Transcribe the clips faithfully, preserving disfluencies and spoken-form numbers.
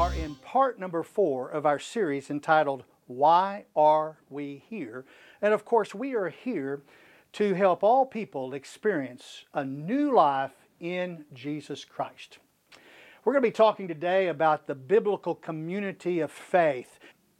are in part number four of our series entitled, Why Are We Here? And of course, we are here to help all people experience a new life in Jesus Christ. We're going to be talking today about the biblical community of faith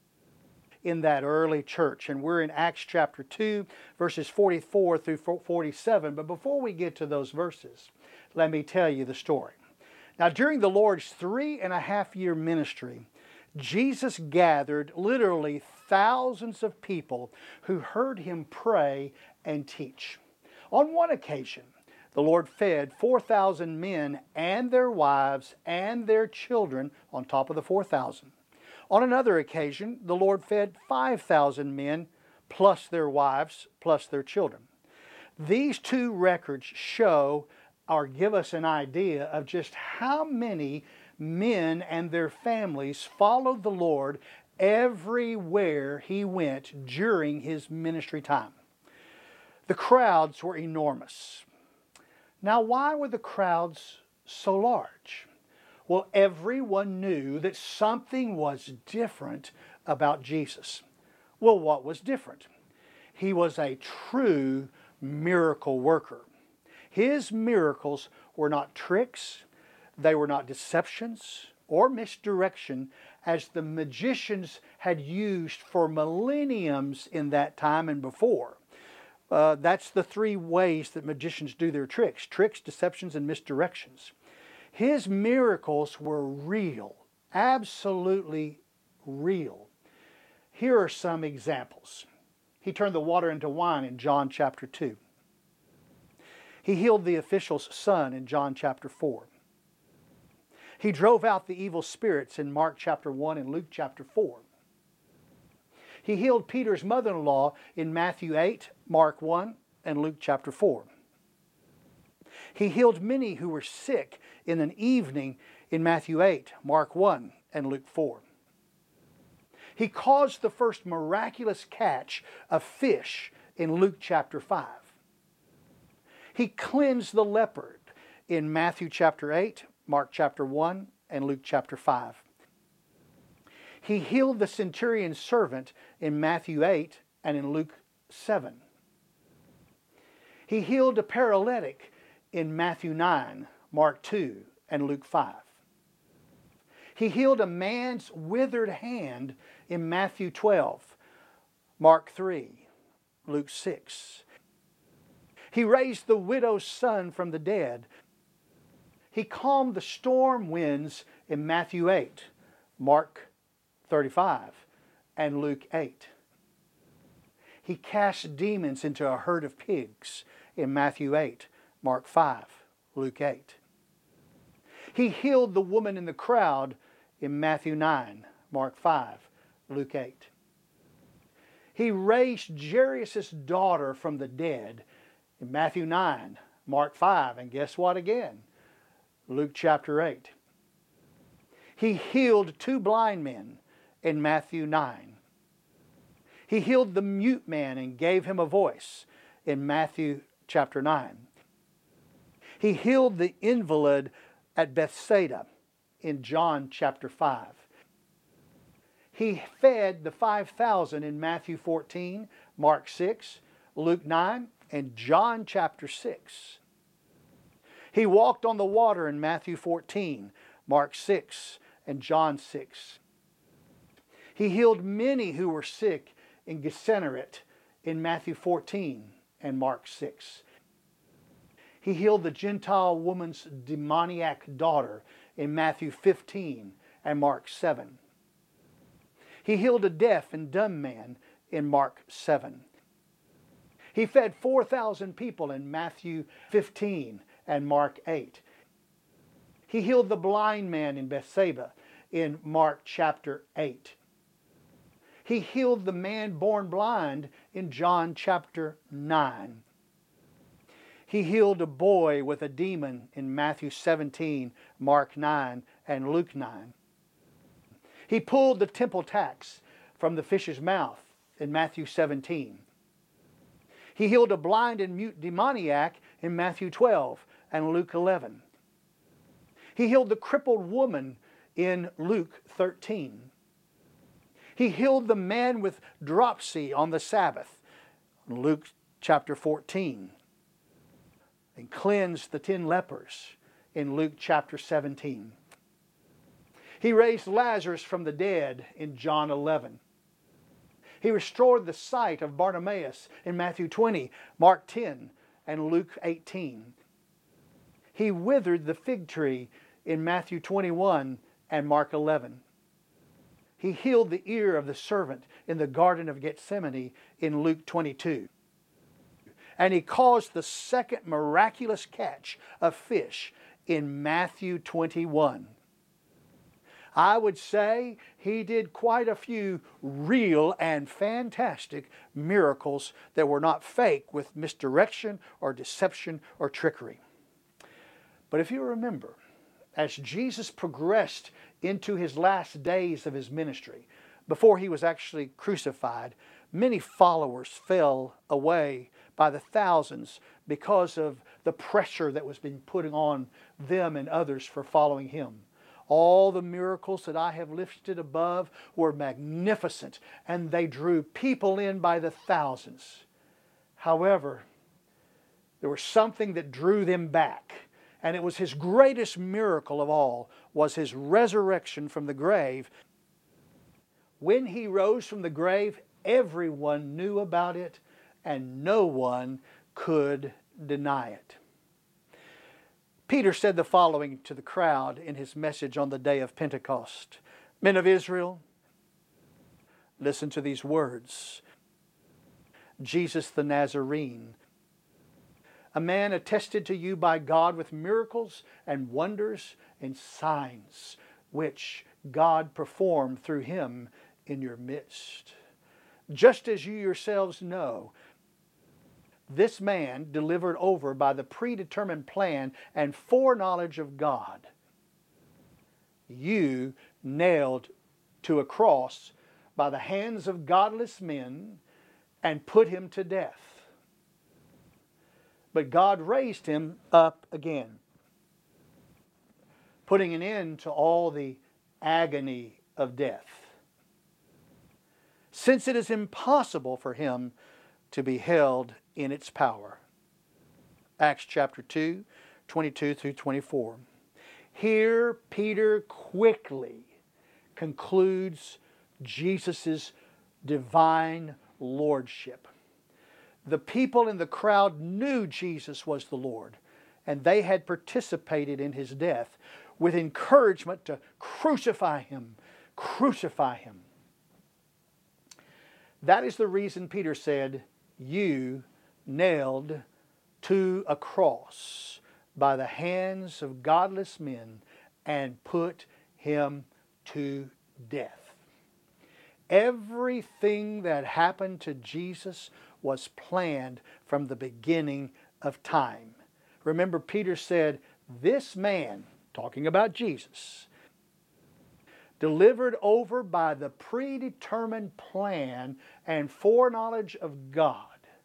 in that early church. And we're in Acts chapter two, verses forty-four through forty-seven. But before we get to those verses, let me tell you the story. Now, during the Lord's three and a half year ministry, Jesus gathered literally thousands of people who heard Him pray and teach. On one occasion, the Lord fed four thousand men and their wives and their children on top of the four thousand. On another occasion, the Lord fed five thousand men plus their wives plus their children. These two records show or give us an idea of just how many men and their families followed the Lord everywhere He went during His ministry time. The crowds were enormous. Now, why were the crowds so large? Well, everyone knew that something was different about Jesus. Well, what was different? He was a true miracle worker. His miracles were not tricks, they were not deceptions or misdirection as the magicians had used for millenniums in that time and before. Uh, that's the three ways that magicians do their tricks: tricks, deceptions, and misdirections. His miracles were real, absolutely real. Here are some examples. He turned the water into wine in John chapter two. He healed the official's son in John chapter four. He drove out the evil spirits in Mark chapter one and Luke chapter four. He healed Peter's mother-in-law in Matthew eight, Mark one, and Luke chapter four. He healed many who were sick in an evening in Matthew eight, Mark one, and Luke four. He caused the first miraculous catch of fish in Luke chapter five. He cleansed the leopard in Matthew chapter eight, Mark chapter one, and Luke chapter five. He healed the centurion's servant in Matthew eight and in Luke seven. He healed a paralytic in Matthew nine, Mark two, and Luke five. He healed a man's withered hand in Matthew twelve, Mark three, Luke six. He raised the widow's son from the dead. He calmed the storm winds in Matthew eight, Mark thirty-five, and Luke eight. He cast demons into a herd of pigs in Matthew eight, Mark five, Luke eight. He healed the woman in the crowd in Matthew nine, Mark five, Luke eight. He raised Jairus' daughter from the dead in Matthew nine, Mark five, and guess what again? Luke chapter eight. He healed two blind men in Matthew nine. He healed the mute man and gave him a voice in Matthew chapter nine. He healed the invalid at Bethsaida in John chapter five. He fed the five thousand in Matthew fourteen, Mark six, Luke nine, and John chapter six. He walked on the water in Matthew fourteen, Mark six, and John six. He healed many who were sick in Gennesaret in Matthew fourteen and Mark six. He healed the Gentile woman's demoniac daughter in Matthew fifteen and Mark seven. He healed a deaf and dumb man in Mark seven. He fed four thousand people in Matthew fifteen and Mark eight. He healed the blind man in Bethsaida in Mark chapter eight. He healed the man born blind in John chapter nine. He healed a boy with a demon in Matthew seventeen, Mark nine, and Luke nine. He pulled the temple tax from the fish's mouth in Matthew seventeen. He healed a blind and mute demoniac in Matthew twelve and Luke eleven. He healed the crippled woman in Luke thirteen. He healed the man with dropsy on the Sabbath, in Luke chapter fourteen. And cleansed the ten lepers in Luke chapter seventeen. He raised Lazarus from the dead in John eleven. He restored the sight of Bartimaeus in Matthew twenty, Mark ten, and Luke eighteen. He withered the fig tree in Matthew twenty-one and Mark eleven. He healed the ear of the servant in the Garden of Gethsemane in Luke twenty-two. And He caused the second miraculous catch of fish in Matthew twenty-one. I would say He did quite a few real and fantastic miracles that were not fake with misdirection or deception or trickery. But if you remember, as Jesus progressed into His last days of His ministry, before He was actually crucified, many followers fell away by the thousands because of the pressure that was being put on them and others for following Him. All the miracles that I have listed above were magnificent, and they drew people in by the thousands. However, there was something that drew them back, and it was His greatest miracle of all, was His resurrection from the grave. When He rose from the grave, everyone knew about it, and no one could deny it. Peter said the following to the crowd in his message on the day of Pentecost. Men of Israel, listen to these words. Jesus the Nazarene, a man attested to you by God with miracles and wonders and signs, which God performed through Him in your midst. Just as you yourselves know, this man, delivered over by the predetermined plan and foreknowledge of God, you nailed to a cross by the hands of godless men and put Him to death. But God raised Him up again, putting an end to all the agony of death, since it is impossible for Him to be held in its power. Acts chapter two, twenty-two through twenty-four. Here Peter quickly concludes Jesus' divine lordship. The people in the crowd knew Jesus was the Lord, and they had participated in His death with encouragement to crucify Him, crucify Him. That is the reason Peter said, you nailed to a cross by the hands of godless men and put Him to death. Everything that happened to Jesus was planned from the beginning of time. Remember, Peter said, this man, talking about Jesus, delivered over by the predetermined plan and foreknowledge of God.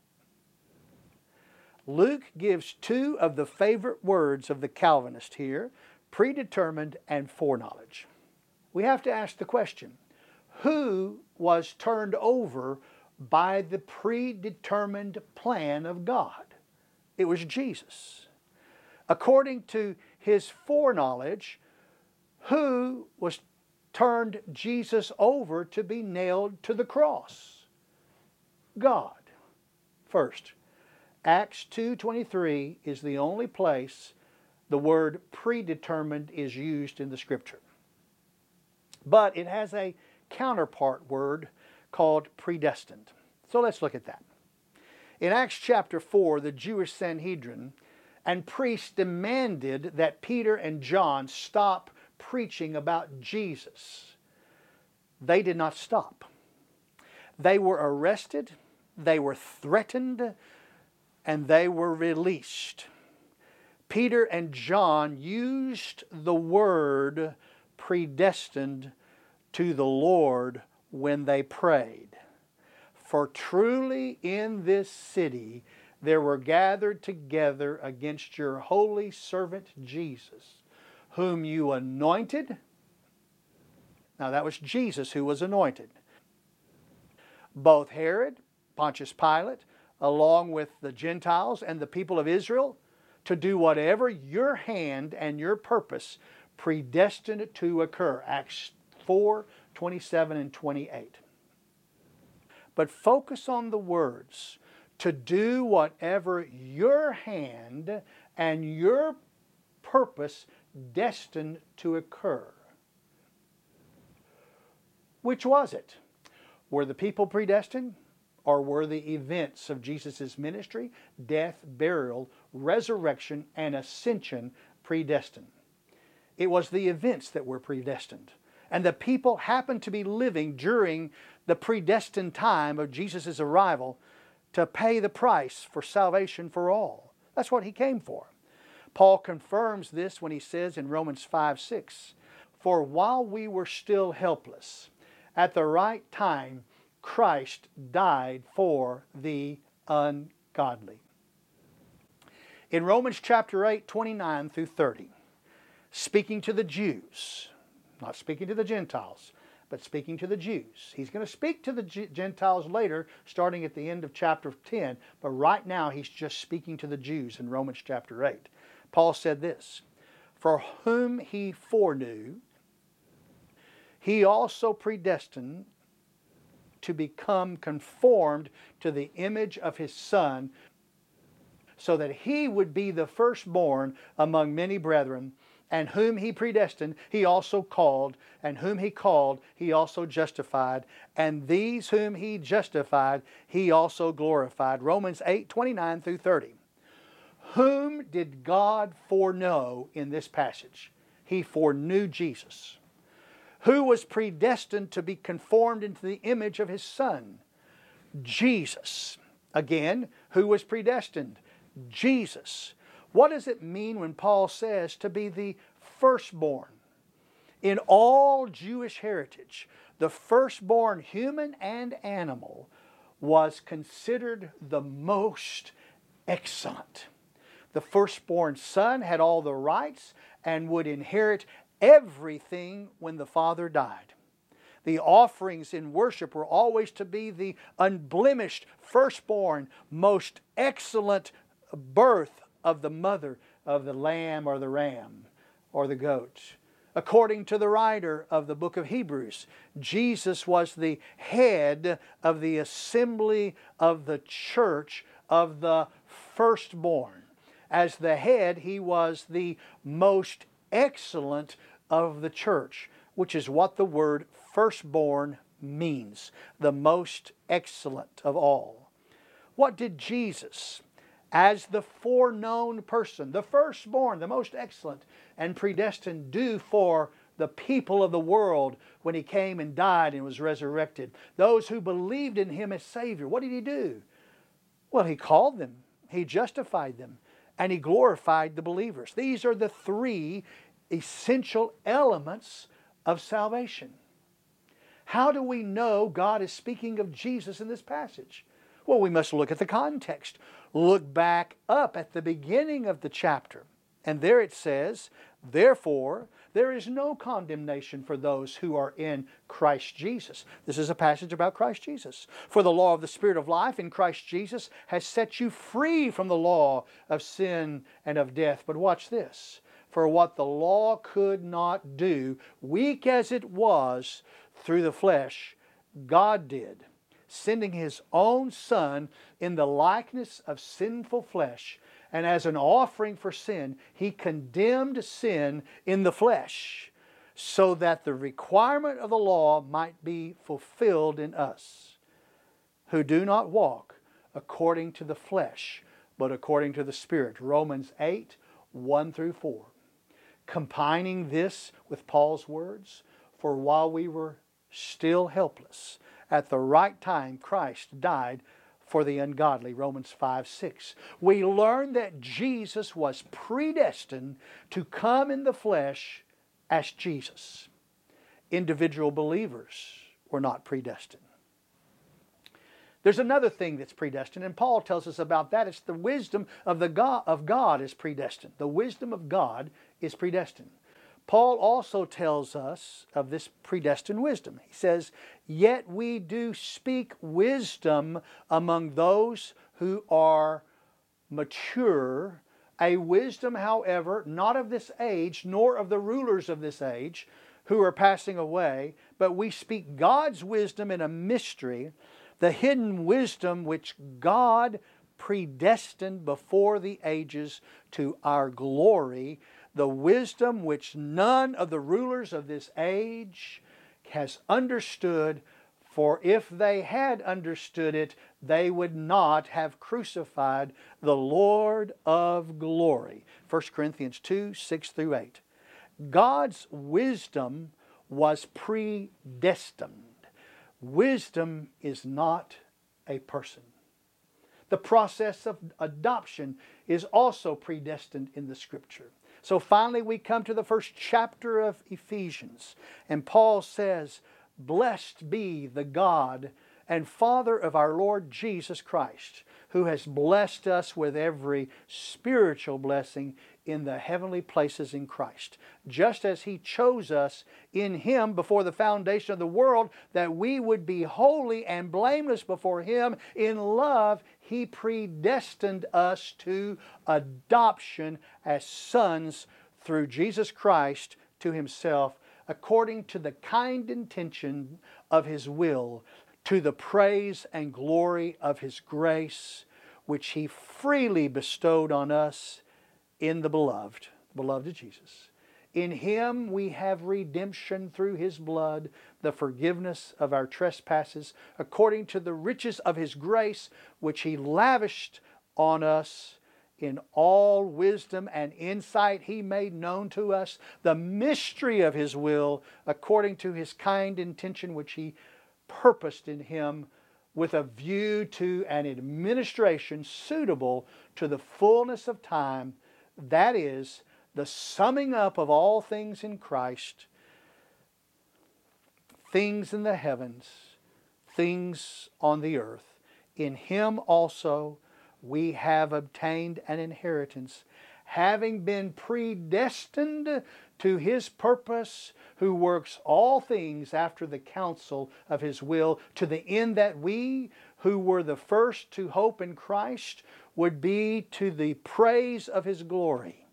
Luke gives two of the favorite words of the Calvinist here, predetermined and foreknowledge. We have to ask the question, who was turned over by the predetermined plan of God? It was Jesus. According to His foreknowledge, who was turned Jesus over to be nailed to the cross? God. First, Acts two twenty-three is the only place the word predetermined is used in the Scripture. But it has a counterpart word called predestined. So let's look at that. In Acts chapter four, the Jewish Sanhedrin and priests demanded that Peter and John stop preaching about Jesus. They did not stop. They were arrested, they were threatened, and they were released. Peter and John used the word predestined to the Lord when they prayed. For truly in this city there were gathered together against your holy servant Jesus, whom you anointed Now that was Jesus who was anointed. Both Herod, Pontius Pilate, along with the Gentiles and the people of Israel, to do whatever your hand and your purpose predestined to occur. Acts four, twenty-seven and twenty-eight. But focus on the words, to do whatever your hand and your purpose destined to occur. Which was it? Were the people predestined? Or were the events of Jesus' ministry, death, burial, resurrection, and ascension predestined? It was the events that were predestined. And the people happened to be living during the predestined time of Jesus' arrival to pay the price for salvation for all. That's what He came for. Paul confirms this when he says in Romans five six, "For while we were still helpless, at the right time Christ died for the ungodly." In Romans chapter eight, twenty-nine through thirty, speaking to the Jews, not speaking to the Gentiles, but speaking to the Jews. He's going to speak to the Gentiles later, starting at the end of chapter ten, but right now he's just speaking to the Jews in Romans chapter eight. Paul said this, "For whom He foreknew, He also predestined to become conformed to the image of His Son, so that He would be the firstborn among many brethren. And whom He predestined, He also called. And whom He called, He also justified. And these whom He justified, He also glorified." Romans eight, twenty-nine through thirty. Whom did God foreknow in this passage? He foreknew Jesus. Who was predestined to be conformed into the image of His Son? Jesus. Again, who was predestined? Jesus. What does it mean when Paul says to be the firstborn? In all Jewish heritage, the firstborn, human and animal, was considered the most excellent. The firstborn son had all the rights and would inherit everything when the father died. The offerings in worship were always to be the unblemished, firstborn, most excellent birth of the mother of the lamb or the ram or the goat. According to the writer of the book of Hebrews, Jesus was the head of the assembly of the church of the firstborn. As the head, He was the most excellent of the church, which is what the word firstborn means, the most excellent of all. What did Jesus, as the foreknown person, the firstborn, the most excellent and predestined, do for the people of the world when He came and died and was resurrected? Those who believed in Him as Savior, what did He do? Well, He called them, He justified them, and He glorified the believers. These are the three essential elements of salvation. How do we know God is speaking of Jesus in this passage? Well, we must look at the context. Look back up at the beginning of the chapter. And there it says, "Therefore, there is no condemnation for those who are in Christ Jesus." This is a passage about Christ Jesus. "For the law of the Spirit of life in Christ Jesus has set you free from the law of sin and of death." But watch this. "For what the law could not do, weak as it was through the flesh, God did, sending His own Son in the likeness of sinful flesh. And as an offering for sin, He condemned sin in the flesh, so that the requirement of the law might be fulfilled in us, who do not walk according to the flesh, but according to the Spirit." Romans eight, one through four. Combining this with Paul's words, "For while we were still helpless, at the right time Christ died for the ungodly." Romans five, six. We learn that Jesus was predestined to come in the flesh as Jesus. Individual believers were not predestined. There's another thing that's predestined, and Paul tells us about that. It's the wisdom of the God of God is predestined. The wisdom of God is predestined. Paul also tells us of this predestined wisdom. He says, "Yet we do speak wisdom among those who are mature, a wisdom, however, not of this age, nor of the rulers of this age, who are passing away, but we speak God's wisdom in a mystery, the hidden wisdom which God predestined before the ages to our glory, the wisdom which none of the rulers of this age has understood, for if they had understood it, they would not have crucified the Lord of glory." First Corinthians two, six through eight. God's wisdom was predestined. Wisdom is not a person. The process of adoption is also predestined in the Scripture. So finally we come to the first chapter of Ephesians, and Paul says, "Blessed be the God and Father of our Lord Jesus Christ, who has blessed us with every spiritual blessing in the heavenly places in Christ, just as He chose us in Him before the foundation of the world, that we would be holy and blameless before Him. In love, He predestined us to adoption as sons through Jesus Christ to Himself, according to the kind intention of His will, to the praise and glory of His grace, which He freely bestowed on us in the beloved, the beloved of Jesus. In Him we have redemption through His blood, the forgiveness of our trespasses, according to the riches of His grace, which He lavished on us in all wisdom and insight. He made known to us the mystery of His will, according to His kind intention, which He purposed in Him, with a view to an administration suitable to the fullness of time, that is, the summing up of all things in Christ, things in the heavens, things on the earth. In Him also we have obtained an inheritance, having been predestined to His purpose, who works all things after the counsel of His will, to the end that we, who were the first to hope in Christ, would be to the praise of His glory.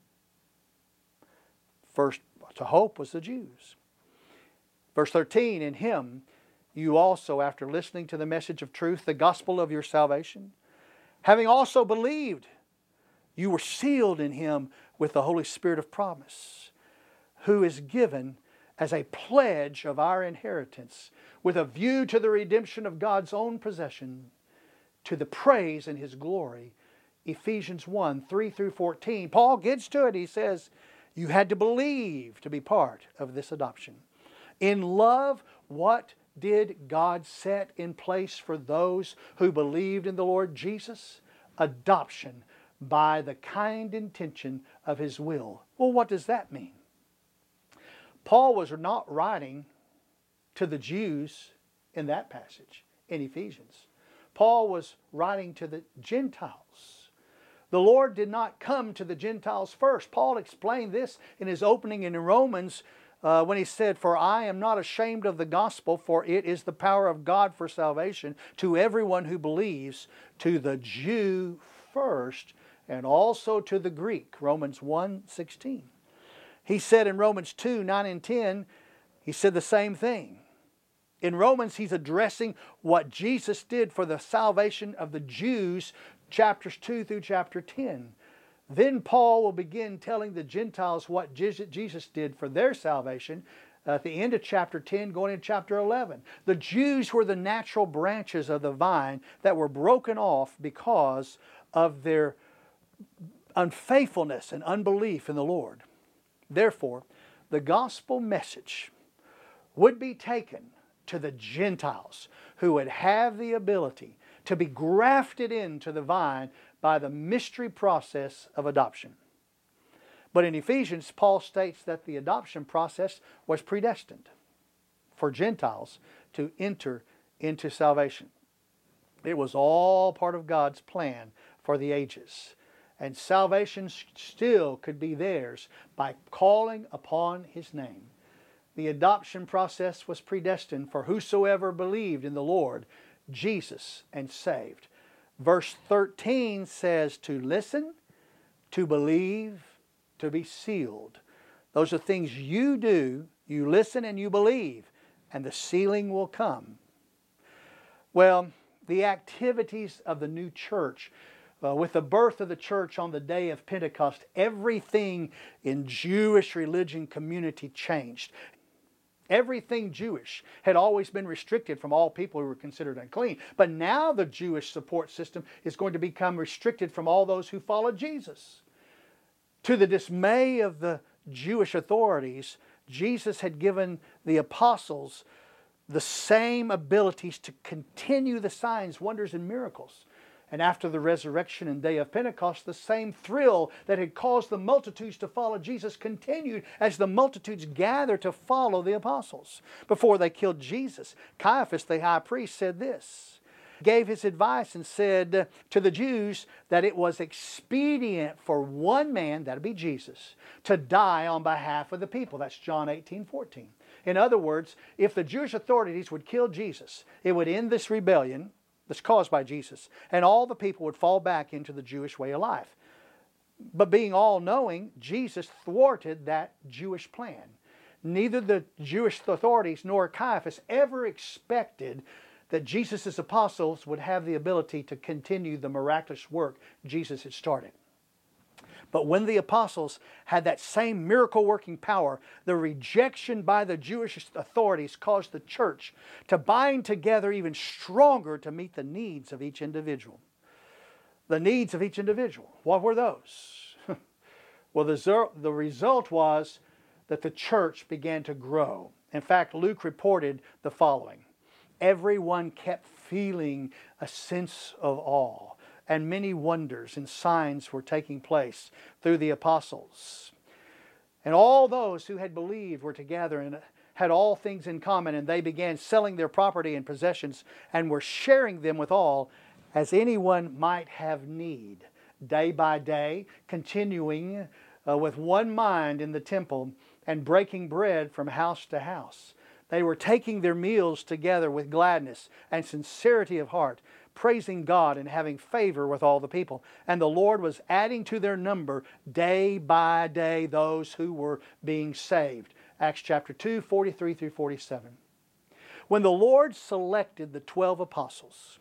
First to hope was the Jews. Verse thirteen, "In Him you also, after listening to the message of truth, the gospel of your salvation, having also believed, you were sealed in Him with the Holy Spirit of promise, who is given as a pledge of our inheritance, with a view to the redemption of God's own possession, to the praise and His glory." Ephesians one, three through fourteen. Paul gets to it. He says, you had to believe to be part of this adoption. In love, what did God set in place for those who believed in the Lord Jesus? Adoption by the kind intention of His will. Well, what does that mean? Paul was not writing to the Jews in that passage in Ephesians. Paul was writing to the Gentiles. The Lord did not come to the Gentiles first. Paul explained this in his opening in Romans uh, when he said, "For I am not ashamed of the gospel, for it is the power of God for salvation to everyone who believes, to the Jew first, and also to the Greek." Romans one, sixteen. He said in Romans two, nine and ten, he said the same thing. In Romans, he's addressing what Jesus did for the salvation of the Jews, chapters two through chapter ten. Then Paul will begin telling the Gentiles what Jesus did for their salvation at the end of chapter ten, going into chapter eleven. The Jews were the natural branches of the vine that were broken off because of their unfaithfulness and unbelief in the Lord. Therefore, the gospel message would be taken to the Gentiles, who would have the ability to be grafted into the vine by the mystery process of adoption. But in Ephesians, Paul states that the adoption process was predestined for Gentiles to enter into salvation. It was all part of God's plan for the ages. and salvation still could be theirs by calling upon His name. The adoption process was predestined for whosoever believed in the Lord Jesus and saved. Verse thirteen says to listen, to believe, to be sealed. Those are things you do. You listen and you believe, and the sealing will come. Well, the activities of the new church, uh, with the birth of the church on the day of Pentecost, everything in Jewish religion community changed. Everything Jewish had always been restricted from all people who were considered unclean. But now the Jewish support system is going to become restricted from all those who follow Jesus. To the dismay of the Jewish authorities, Jesus had given the apostles the same abilities to continue the signs, wonders, and miracles. And after the resurrection and day of Pentecost, the same thrill that had caused the multitudes to follow Jesus continued as the multitudes gathered to follow the apostles. Before they killed Jesus, Caiaphas, the high priest, said this, gave his advice and said to the Jews that it was expedient for one man, that would be Jesus, to die on behalf of the people. That's John eighteen fourteen. In other words, if the Jewish authorities would kill Jesus, it would end this rebellion that's caused by Jesus, and all the people would fall back into the Jewish way of life. But being all-knowing, Jesus thwarted that Jewish plan. Neither the Jewish authorities nor Caiaphas ever expected that Jesus' apostles would have the ability to continue the miraculous work Jesus had started. But when the apostles had that same miracle-working power, the rejection by the Jewish authorities caused the church to bind together even stronger to meet the needs of each individual. The needs of each individual. What were those? Well, the, the result was that the church began to grow. In fact, Luke reported the following. Everyone kept feeling a sense of awe, and many wonders and signs were taking place through the apostles. And all those who had believed were together and had all things in common, and they began selling their property and possessions and were sharing them with all as anyone might have need. Day by day, continuing uh, with one mind in the temple and breaking bread from house to house. They were taking their meals together with gladness and sincerity of heart, praising God and having favor with all the people. And the Lord was adding to their number day by day those who were being saved. Acts chapter two, forty-three through forty-seven. When the Lord selected the twelve apostles,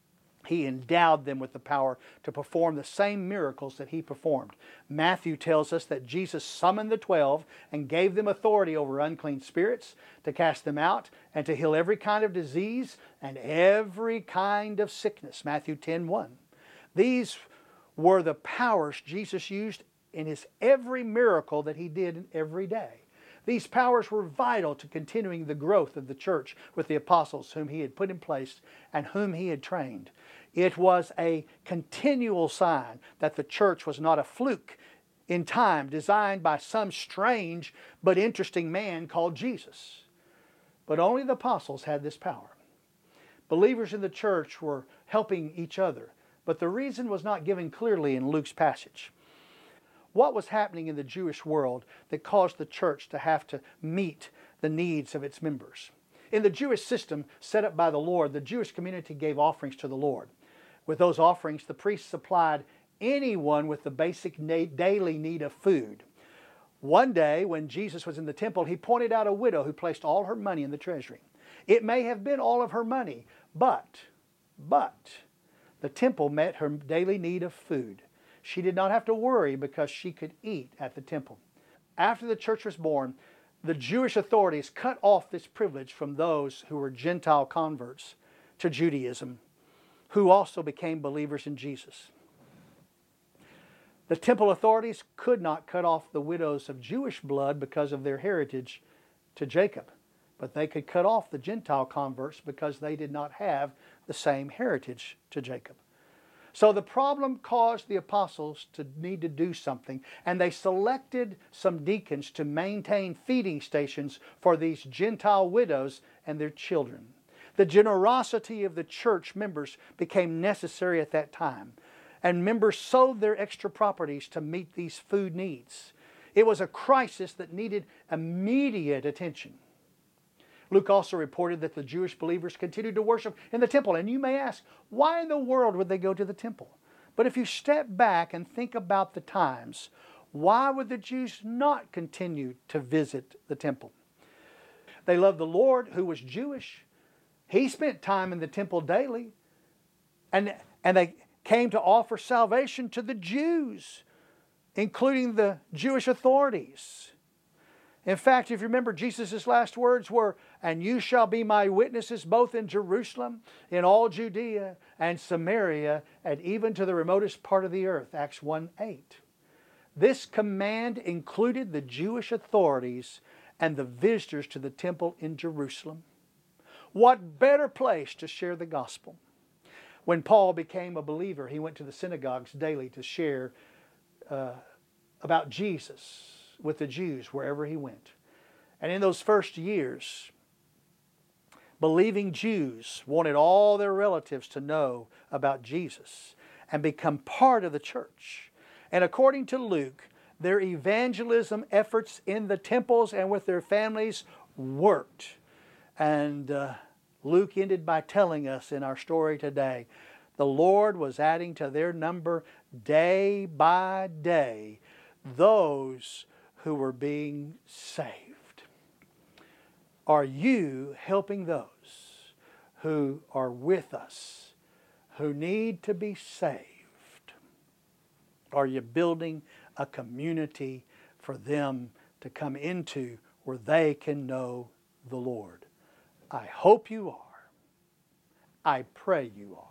He endowed them with the power to perform the same miracles that He performed. Matthew tells us that Jesus summoned the twelve and gave them authority over unclean spirits, to cast them out, and to heal every kind of disease and every kind of sickness. Matthew ten one. These were the powers Jesus used in His every miracle that He did every day. These powers were vital to continuing the growth of the church with the apostles whom He had put in place and whom He had trained. It was a continual sign that the church was not a fluke in time designed by some strange but interesting man called Jesus. But only the apostles had this power. Believers in the church were helping each other, but the reason was not given clearly in Luke's passage. What was happening in the Jewish world that caused the church to have to meet the needs of its members? In the Jewish system set up by the Lord, the Jewish community gave offerings to the Lord. With those offerings, the priests supplied anyone with the basic daily need of food. One day, when Jesus was in the temple, He pointed out a widow who placed all her money in the treasury. It may have been all of her money, but, but, the temple met her daily need of food. She did not have to worry because she could eat at the temple. After the church was born, the Jewish authorities cut off this privilege from those who were Gentile converts to Judaism, who also became believers in Jesus. The temple authorities could not cut off the widows of Jewish blood because of their heritage to Jacob, but they could cut off the Gentile converts because they did not have the same heritage to Jacob. So the problem caused the apostles to need to do something, and they selected some deacons to maintain feeding stations for these Gentile widows and their children. The generosity of the church members became necessary at that time. and members sold their extra properties to meet these food needs. It was a crisis that needed immediate attention. Luke also reported that the Jewish believers continued to worship in the temple. And you may ask, why in the world would they go to the temple? But if you step back and think about the times, why would the Jews not continue to visit the temple? They loved the Lord, who was Jewish. He spent time in the temple daily. And, and they came to offer salvation to the Jews, including the Jewish authorities. In fact, if you remember, Jesus' last words were, "And you shall be my witnesses both in Jerusalem, in all Judea and Samaria, and even to the remotest part of the earth." Acts one eight. This command included the Jewish authorities and the visitors to the temple in Jerusalem. What better place to share the gospel? When Paul became a believer, he went to the synagogues daily to share uh, about Jesus with the Jews wherever he went. And in those first years, believing Jews wanted all their relatives to know about Jesus and become part of the church. And according to Luke, their evangelism efforts in the temples and with their families worked. And uh, Luke ended by telling us in our story today, the Lord was adding to their number day by day those who were being saved. Are you helping those who are with us, who need to be saved? Are you building a community for them to come into where they can know the Lord? I hope you are. I pray you are.